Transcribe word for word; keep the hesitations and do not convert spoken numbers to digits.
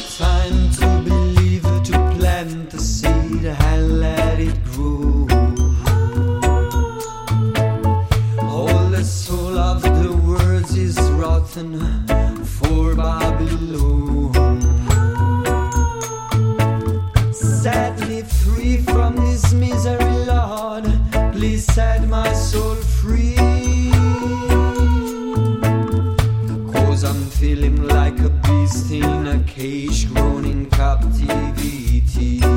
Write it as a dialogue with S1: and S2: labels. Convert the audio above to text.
S1: time to believe, to plant the seed and let it grow. All the soul of the words is rotten for Babylon. Set me free from this misery, Lord. Please set my soul free. Cause I'm feeling like a beast in a cage, grown in captivity.